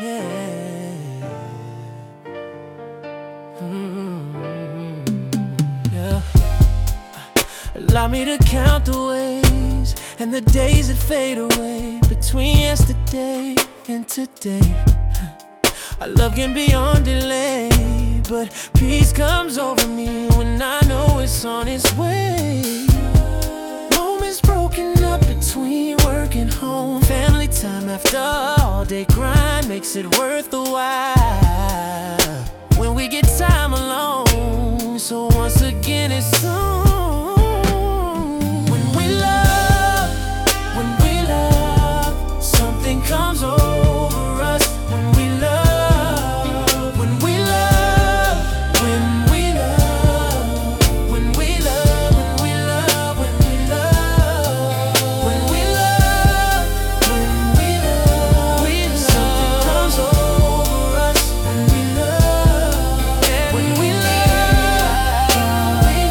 Yeah. Yeah. Allow me to count the ways and the days that fade away between yesterday and today. Our love can be on delay, but peace comes over me when I know it's on its way. Moments broken up between work and home. Family time after all day grind makes it worth the while. When we get time alone, so once again it's on. When we love, something comes over us. When we love, when we love, when we love, when we love, when we love, when we love, when we love, when we love, something comes over us. When we love, when we love, when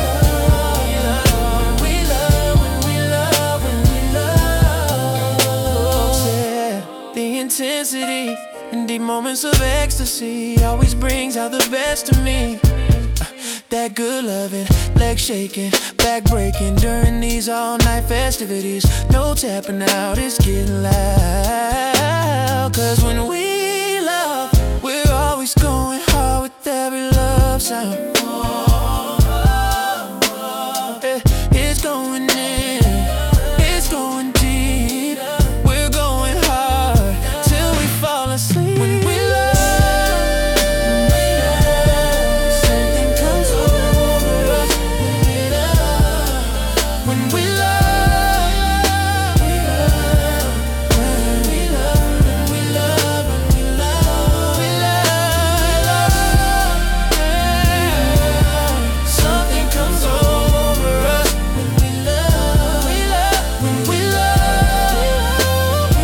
we love, when we love, when we love, yeah. The intensity and deep moments of ecstasy always brings out the best of me. That good loving, leg shaking, back breaking during these all-night festivities. No tapping out, it's getting loud. Cause when we love, we're always going hard with every love sound. It's going in, it's going deep. We're going hard till we fall asleep. When we love, something comes over us. When we love, when we love, when we love, when we love, we love, something comes over us. When we love, when we love, we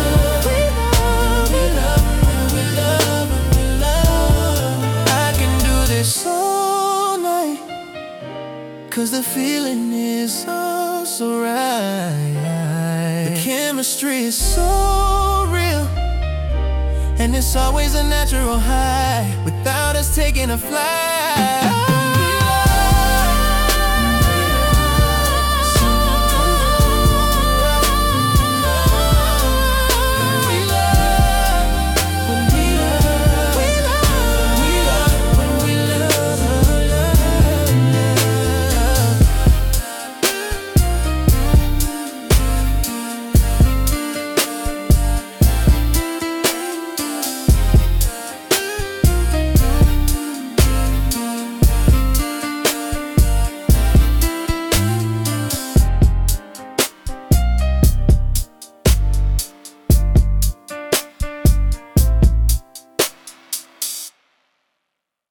love, when we love. I can do this all night, cause the feeling is so right. The chemistry is so real, and it's always a natural high without us taking a flight.